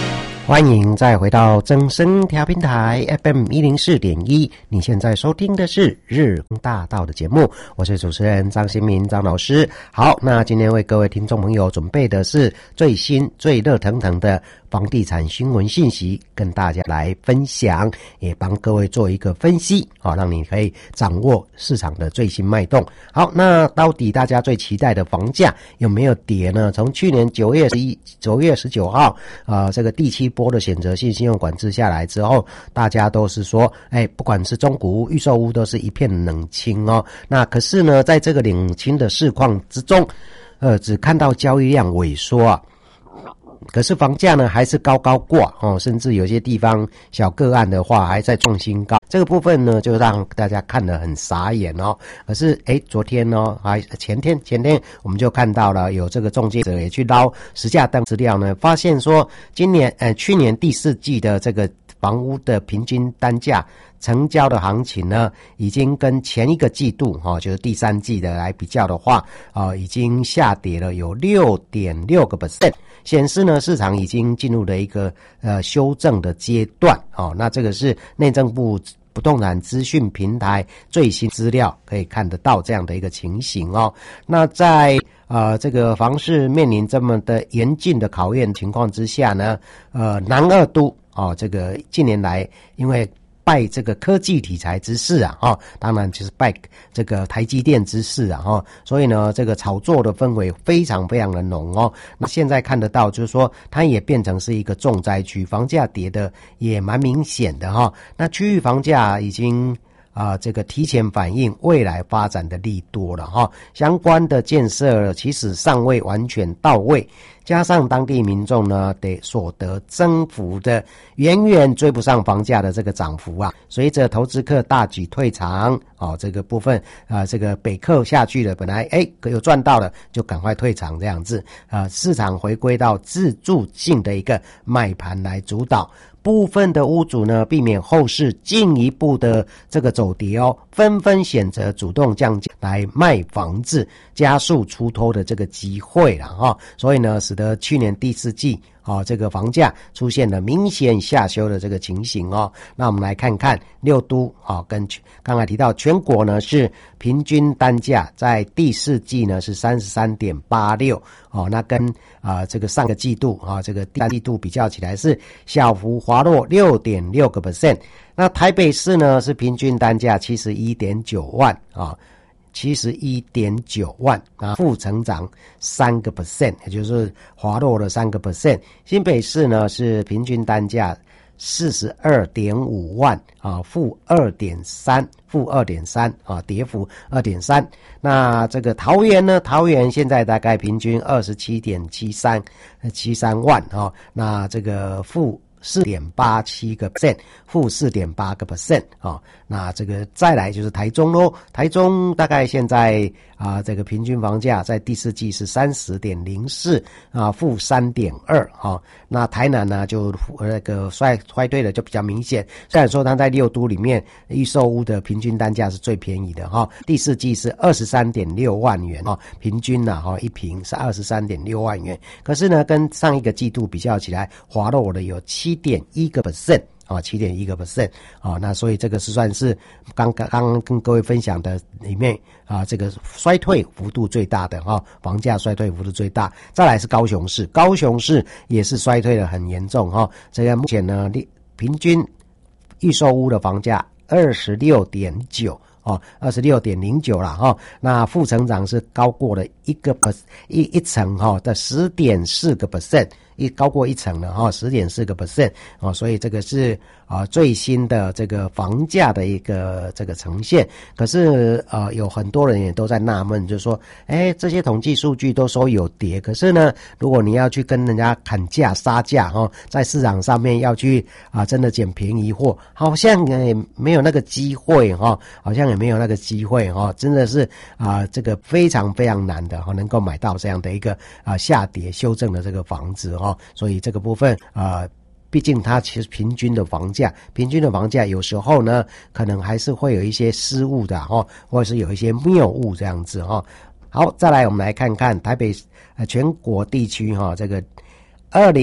欢迎再回到正声调频台 F M 一零四点一，你现在收听的是日光大道的节目，我是主持人张新民张老师。好，那今天为各位听众朋友准备的是最新最热腾腾的房地产新闻信息，跟大家来分享，也帮各位做一个分析，好，让你可以掌握市场的最新脉动。好，那到底大家最期待的房价有没有跌呢？从去年九月十一九月十九号呃这个第七波的选择性信用管制下来之后，大家都是说，哎，不管是中古屋、预售屋都是一片冷清哦。那可是呢，在这个冷清的市况之中，呃，只看到交易量萎缩啊。可是房价呢还是高高挂哦，甚至有些地方小个案的话还在创新高，这个部分呢就让大家看得很傻眼哦。可是诶昨天呢还前天前天我们就看到了有这个中介者也去捞实价登资料呢，发现说今年呃去年第四季的这个房屋的平均单价成交的行情呢，已经跟前一个季度哈、哦，就是第三季的来比较的话，啊、呃，已经下跌了有 六点六个百分点，显示呢市场已经进入了一个呃修正的阶段哦。那这个是内政部不动产资讯平台最新资料可以看得到这样的一个情形哦。那在呃这个房市面临这么的严峻的考验情况之下呢，呃南二都哦，这个近年来因为拜这个科技题材之势啊，哈、哦，当然就是拜这个台积电之势啊，哈、哦，所以呢，这个炒作的氛围非常非常的浓哦。那现在看得到，就是说它也变成是一个重灾区，房价跌的也蛮明显的哈、哦。那区域房价已经啊、呃，这个提前反映未来发展的利多了哈、哦，相关的建设其实尚未完全到位。加上当地民众呢得所得增幅的远远追不上房价的这个涨幅啊，随着投资客大举退场，哦，这个部分啊、呃，这个北客下去了，本来哎有赚到了就赶快退场这样子啊、呃，市场回归到自住性的一个卖盘来主导。部分的屋主呢，避免后市进一步的这个走跌哦，纷纷选择主动降价来卖房子，加速出脱的这个机会了哈、哦。所以呢，使得去年第四季哦，这个房价出现了明显下修的这个情形哦。那我们来看看六都啊、哦，跟刚才提到全国呢是平均单价在第四季呢是 三十三点八六 哦，那跟啊、呃、这个上个季度啊、哦、这个第三季度比较起来是小幅滑落 六点六个百分点。那台北市呢是平均单价 七十一点九万啊。哦七十一点九万啊，负成长三个 percent， 也就是滑落了三个 percent。新北市呢是平均单价四十二点五万啊，负二点三，负二点三啊，跌幅二点三。那这个桃园呢，桃园现在大概平均二十七点七三七三万啊，那这个负四点八七个 percent， 负四点八个 percent 啊。那这个再来就是台中咯，台中大概现在啊，这个平均房价在第四季是三十点零四啊，负三点二啊。那台南呢就那个衰衰退的就比较明显，虽然说它在六都里面预售屋的平均单价是最便宜的哈、啊，第四季是二十三点六万元啊，平均呢、啊、哈一坪是二十三点六万元，可是呢跟上一个季度比较起来，滑落的有七点一个 percent。啊，七点一个 percent 啊，那所以这个是算是刚刚刚跟各位分享的里面啊，这个衰退幅度最大的哈，房价衰退幅度最大。再来是高雄市，高雄市也是衰退的很严重哈。这个目前呢，平均预售屋的房价二十六点九。哦，二十六点零九了哈，那负成长是高过了一个一一层哈的十点四个 percent， 一高过一层了哈，十点四个 percent 哦，所以这个是啊最新的这个房价的一个这个呈现。可是呃有很多人也都在纳闷，就是说，哎，这些统计数据都说有跌，可是呢，如果你要去跟人家砍价杀价哈，在市场上面要去啊真的捡便宜货，好像也没有那个机会哈，好像也没有那个机会哈，真的是啊、呃，这个非常非常难的哈，能够买到这样的一个啊、呃、下跌修正的这个房子哈，所以这个部分啊、呃，毕竟它其实平均的房价，平均的房价有时候呢，可能还是会有一些失误的哈，或者是有一些谬误这样子哈。好，再来我们来看看台北呃全国地区哈这个。二零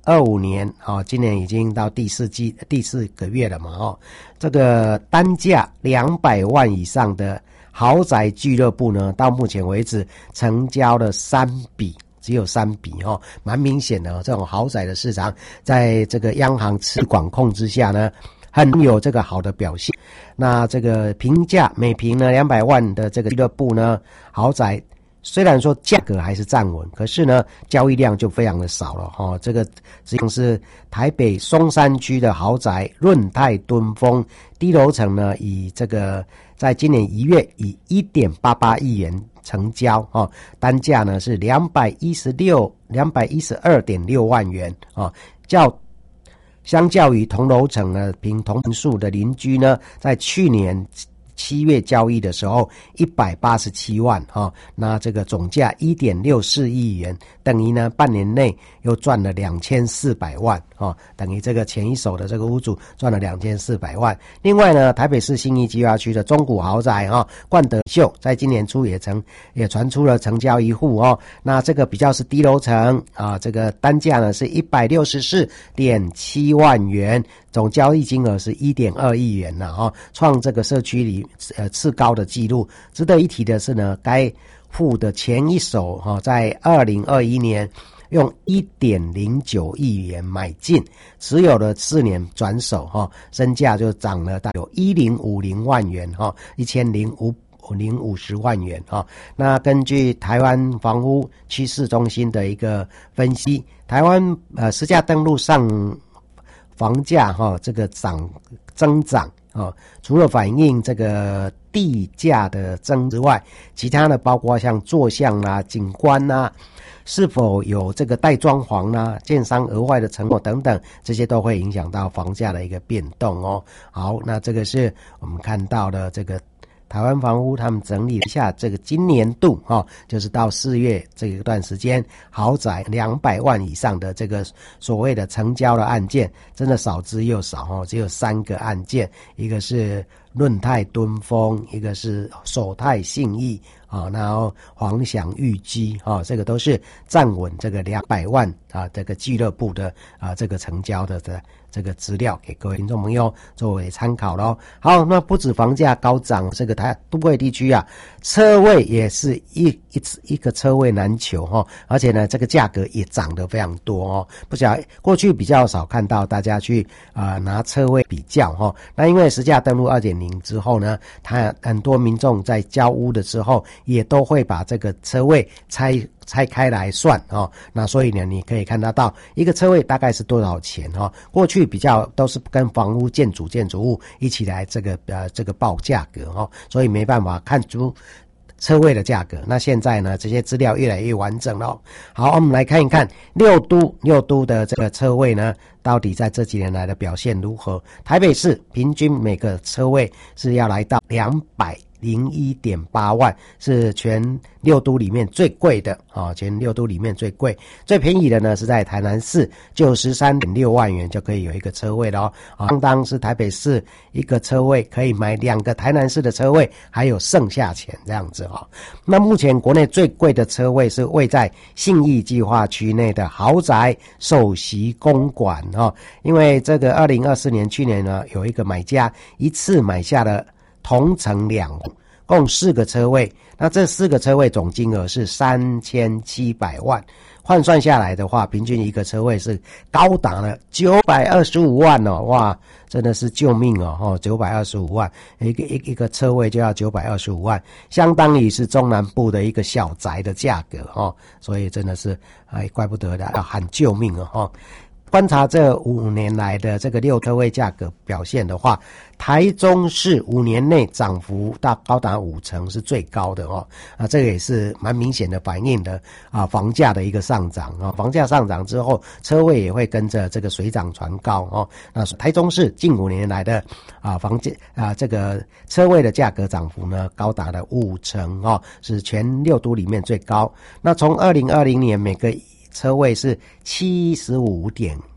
二五年哦，今年已经到第四季第四个月了嘛哦，这个单价两百万以上的豪宅俱乐部呢，到目前为止成交了三笔。只有三笔哦，蛮明显的哦。这种豪宅的市场，在这个央行持管控之下呢，很有这个好的表现。那这个评价每平呢两百万的这个俱乐部呢，豪宅虽然说价格还是站稳，可是呢交易量就非常的少了哈、哦。这个实际上是台北松山区的豪宅润泰敦峰低楼层呢，以这个在今年一月以 一点八八亿元成交哦，单价呢是两百一十六 两百一十二点六万元哦，较相较于同楼层呢，凭同坪数的邻居呢，在去年七月交易的时候一百八十七万哈、哦，那这个总价 一点六四亿元，等于呢半年内又赚了两千四百万哦，等于这个前一手的这个屋主赚了两千四百万。另外呢，台北市信义计划区的中古豪宅哈、哦、冠德秀，在今年初也成也传出了成交一户哦，那这个比较是低楼层啊，这个单价呢是一百六十四点七万元。总交易金额是 一点二亿元了哈，创这个社区里呃次高的记录。值得一提的是呢，该户的前一手哈，在二零二一年用 一点零九亿元买进，持有了四年转手哈，身价就涨了大概有一千零五十万元哈，一千零五零五十万元哈。那根据台湾房屋趋势中心的一个分析，台湾呃实价登录上房价哈，这个涨增长啊，除了反映这个地价的增之外，其他的包括像坐向啦、景观啦，是否有这个带装潢啦、建商额外的承诺等等，这些都会影响到房价的一个变动哦。好，那这个是我们看到的这个台湾房屋他们整理一下这个今年度哈、哦，就是到四月这一段时间，豪宅两百万以上的这个所谓的成交的案件，真的少之又少哈、哦，只有三个案件，一个是润泰敦峰，一个是首泰信义啊，然后黄祥裕基啊，这个都是站稳这个两百万啊这个俱乐部的啊这个成交的的这个资料，给各位听众朋友作为参考咯。好，那不止房价高涨，这个台都会地区啊，车位也是一一一个车位难求哈、哦，而且呢，这个价格也涨得非常多哦。不晓得过去比较少看到大家去啊、呃、拿车位比较哈、哦，那因为实价登录 二点零 之后呢，他很多民众在交屋的时候也都会把这个车位拆拆开来算哦，那所以呢，你可以看得到一个车位大概是多少钱哦。过去比较都是跟房屋建筑建筑物一起来这个呃这个报价格哦，所以没办法看出车位的价格。那现在呢，这些资料越来越完整了。好，我们来看一看六都六都的这个车位呢，到底在这几年来的表现如何？台北市平均每个车位是要来到两百零一点八万，是全六都里面最贵的啊、哦，全六都里面最贵。最便宜的呢是在台南市，九十三点六万元就可以有一个车位了哦，啊、相当是台北市一个车位可以买两个台南市的车位，还有剩下钱这样子哦。那目前国内最贵的车位是位在信义计划区内的豪宅首席公馆哦，因为这个二零二四年去年呢，有一个买家一次买下了同层两户，共四个车位，那这四个车位总金额是三千七百万，换算下来的话，平均一个车位是高达了九百二十五万哦，哇，真的是救命哦，哦，九百二十五万，一个一一个车位就要九百二十五万，相当于是中南部的一个小宅的价格哦，所以真的是哎，怪不得的要喊救命哦，哦。观察这五年来的这个六车位价格表现的话，台中市五年内涨幅大高达五成，是最高的哦。啊，这个也是蛮明显的反映的啊房价的一个上涨啊。房价上涨之后，车位也会跟着这个水涨船高哦。那台中市近五年来的啊房价啊这个车位的价格涨幅呢，高达了五成哦，是全六都里面最高。那从二零二零年每个车位是七十五点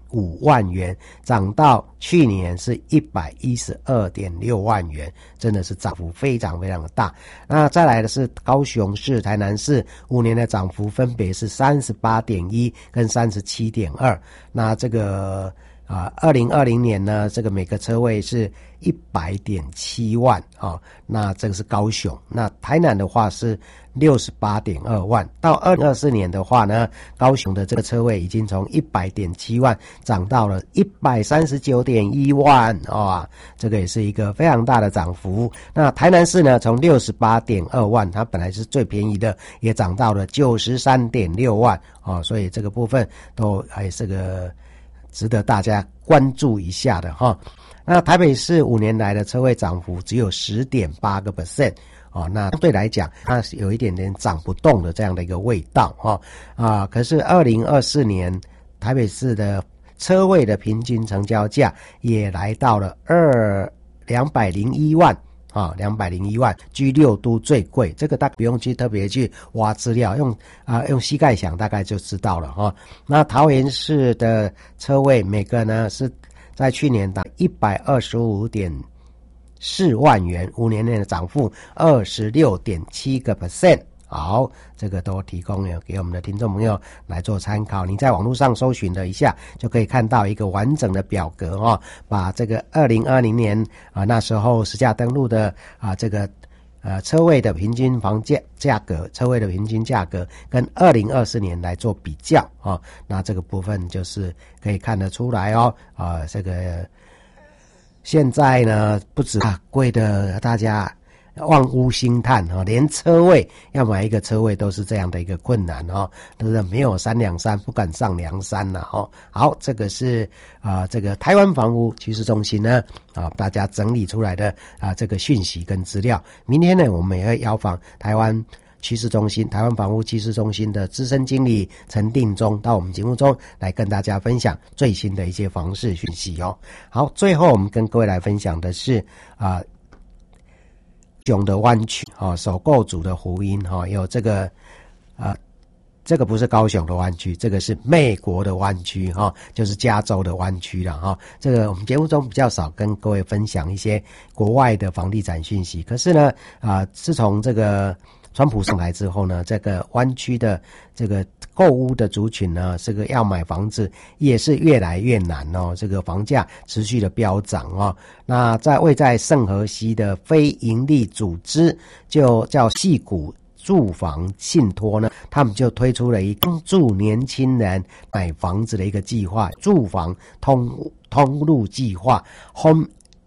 五万元，涨到去年是一百一十二点六万元，真的是涨幅非常非常的大。那再来的是高雄市、台南市，五年的涨幅分别是三十八点一跟三十七点二。那这个啊，二零二零年呢，这个每个车位是一百点七万啊，那这个是高雄。那台南的话是六十八点二万。到二零二四年的话呢，高雄的这个车位已经从一百点七万涨到了一百三十九点一万啊，这个也是一个非常大的涨幅。那台南市呢，从六十八点二万，它本来是最便宜的，也涨到了九十三点六万啊，所以这个部分都还是个值得大家关注一下的哈。那台北市五年来的车位涨幅只有 十点八个百分点 哦，那相对来讲它是有一点点涨不动的这样的一个味道哈啊。可是二零二四年台北市的车位的平均成交价也来到了二两百零一万啊，两百零一万，居六都最贵，这个大家不用去特别去挖资料，用啊、呃、用膝盖想大概就知道了哈。那桃园市的车位每个呢是在去年达一百二十五点四万元，五年内的涨幅二十六点七个 percent。好，这个都提供了给我们的听众朋友来做参考。你在网络上搜寻了一下，就可以看到一个完整的表格哦，把这个二零二零年啊那时候实价登录的啊这个呃车位的平均房价价格，车位的平均价格跟二零二四年来做比较啊、哦，那这个部分就是可以看得出来哦啊，这个现在呢不止啊贵的大家望屋兴叹哈，连车位要买一个车位都是这样的一个困难哈，都是没有三两三不敢上梁山了哈。好，这个是啊、呃、这个台湾房屋趋势中心呢啊大家整理出来的啊这个讯息跟资料。明天呢我们也会邀访台湾趋势中心、台湾房屋趋势中心的资深经理陈定忠到我们节目中来跟大家分享最新的一些房市讯息哦。好，最后我们跟各位来分享的是啊。高雄的湾区啊，首购组的福音哈，有这个呃，这个不是高雄的湾区，这个是美国的湾区哈，就是加州的湾区了哈。这个我们节目中比较少跟各位分享一些国外的房地产讯息，可是呢啊、呃，自从这个川普上来之后呢，这个湾区的这个购屋的族群呢，这个要买房子也是越来越难哦，这个房价持续的飙涨哦。那在位在圣荷西的非营利组织就叫矽谷住房信托呢，他们就推出了一帮助年轻人买房子的一个计划，住房通通路计划 Home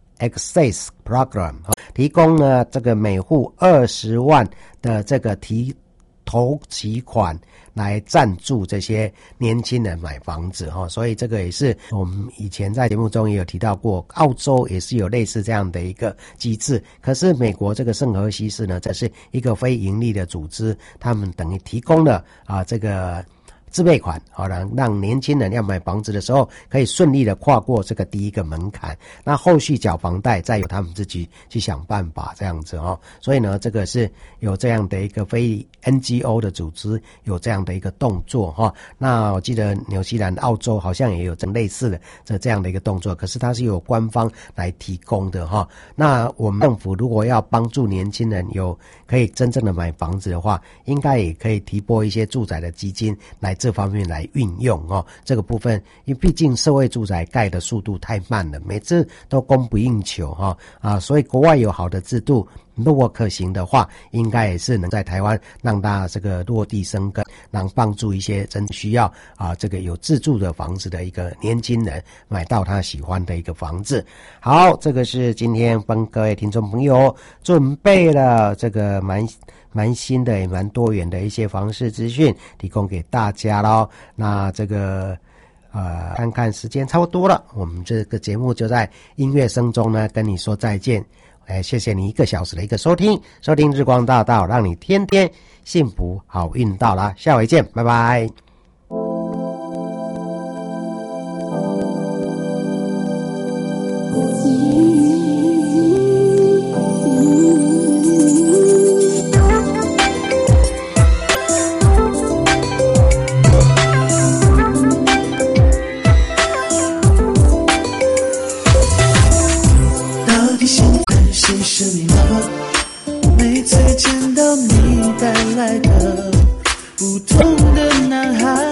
Access Program， 提供呢这个每户二十万的这个提头期款来赞助这些年轻人买房子哈，所以这个也是我们以前在节目中也有提到过，澳洲也是有类似这样的一个机制。可是美国这个圣荷西市呢，这是一个非盈利的组织，他们等于提供了啊这个自备款，好让让年轻人要买房子的时候可以顺利的跨过这个第一个门槛，那后续缴房贷再由他们自己去想办法这样子哦。所以呢，这个是有这样的一个非 N G O 的组织有这样的一个动作哈。那我记得纽西兰、澳洲好像也有这类似的这这样的一个动作，可是它是由官方来提供的哈。那我们政府如果要帮助年轻人有可以真正的买房子的话，应该也可以提拨一些住宅的基金来这方面来运用哦，这个部分，因为毕竟社会住宅盖的速度太慢了，每次都供不应求哈啊，所以国外有好的制度，如果可行的话，应该也是能在台湾让它这个落地生根，能帮助一些真需要啊这个有自住的房子的一个年轻人买到他喜欢的一个房子。好，这个是今天帮各位听众朋友准备了这个蛮蛮新的也蛮多元的一些房市资讯提供给大家咯。那这个呃看看时间差不多了，我们这个节目就在音乐声中呢跟你说再见。哎，谢谢你一个小时的一个收听，收听日光大道，让你天天幸福好运到啦，下回见，拜拜。 现在谁是你 lover？ 每次见到你带来的不同的男孩，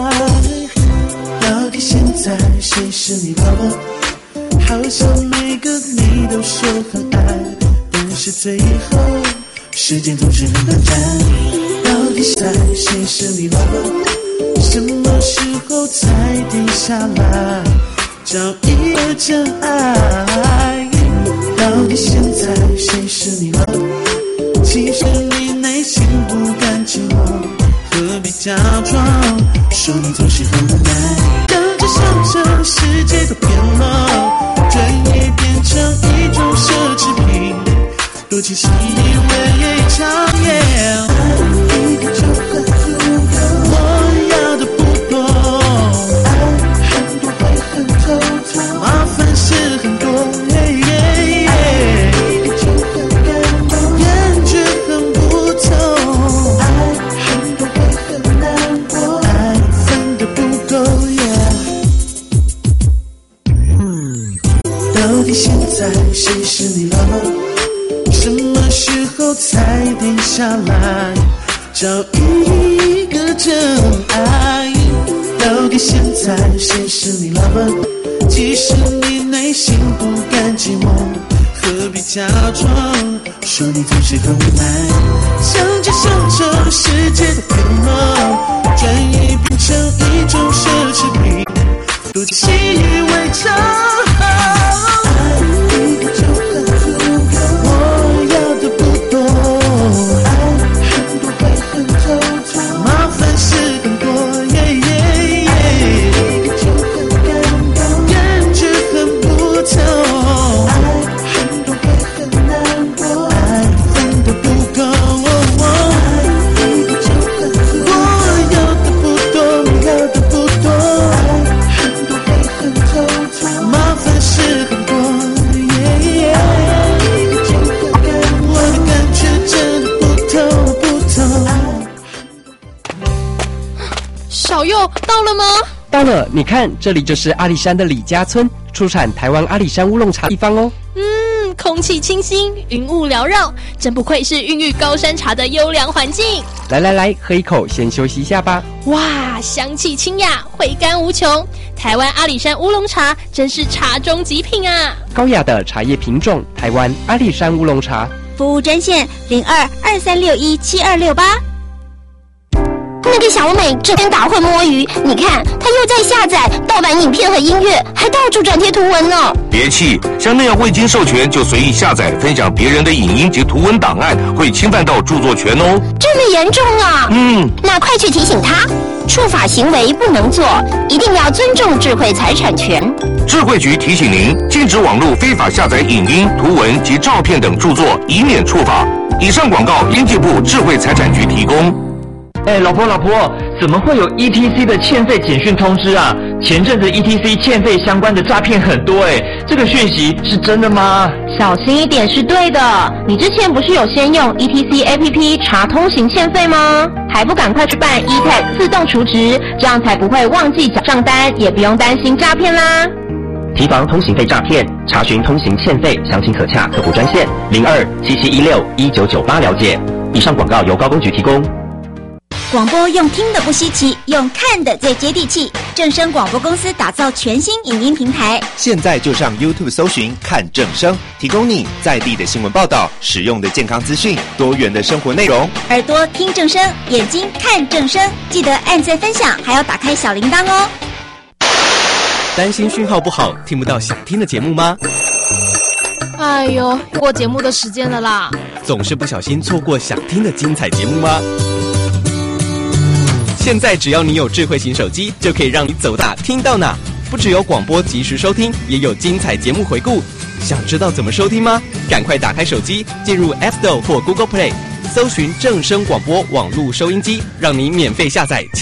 到底现在谁是你 lover？ 好像每个你都说很爱，但是最后时间总是很短暂。到底现在谁是你 lover？ 什么时候才停下来找一个真爱？到底现在谁是你 lover？ 其实你内心不甘寂寞，何必假装说你总是很无奈？等着想着世界都变了，转眼变成一种奢侈品，多情习以为常。爱一个就很足够，我要的不多，爱很多会很头痛，麻烦事很多，爱一个就很感动，感觉很不同，爱很多会很难过，爱分的不够。到底现在谁是你 lover？ 什么时候才停下来找一个真爱？到底现在谁是你 lover？ 其实你内心不甘寂寞，何必假装说你总是很无奈？想着想着世界都变了，转眼变成一种奢侈品，多情习以为常。 小佑到了吗？ 到了，你看，这里就是阿里山的李家村，出产台湾阿里山乌龙茶地方哦。 嗯，空气清新，云雾缭绕，真不愧是孕育高山茶的优良环境。 来来来，喝一口，先休息一下吧。 哇，香气清雅，回甘无穷。台湾阿里山乌龙茶真是茶中极品啊！ 高雅的茶叶品种，台湾阿里山乌龙茶。 服务专线零二二三六一七二六八。 那个小美整天打混摸鱼，你看她又在下载盗版影片和音乐，还到处转贴图文呢。 别气，像那样未经授权就随意下载分享别人的影音及图文档案，会侵犯到著作权哦。 这么严重啊？ 嗯， 那快去提醒他，触法行为不能做，一定要尊重智慧财产权。 智慧局提醒您，禁止网络非法下载影音、图文及照片等著作，以免触法。以上广告，经济部智慧财产局提供。 哎，老婆老婆，怎么会有 E T C 的欠费简讯通知啊？前阵子 E T C 欠费相关的诈骗很多哎，这个讯息是真的吗？ 小心一点是对的。你之前不是有先用 E T C A P P 查通行欠费吗？还不赶快去办 E T A G 自动储值，这样才不会忘记缴账单，也不用担心诈骗啦。 提防通行费诈骗，查询通行欠费，详情可洽客服专线零二七七一六一九九八了解。以上广告由高工局提供。 广播用听的不稀奇，用看的最接地气。正声广播公司打造全新影音平台， 现在就上 YouTube 搜寻看正声，提供你在地的新闻报道、实用的健康资讯、多元的生活内容。 耳朵听正声，眼睛看正声，记得按赞分享，还要打开小铃铛哦。 担心讯号不好，听不到想听的节目吗？ 哎呦，过节目的时间了啦！ 总是不小心错过想听的精彩节目吗？现在只要你有智慧型手机，就可以让你走哪听到哪。不只有广播及时收听，也有精彩节目回顾。想知道怎么收听吗？赶快打开手机，进入 App Store 或 Google Play， 搜寻正声广播网络收音机，让你免费下载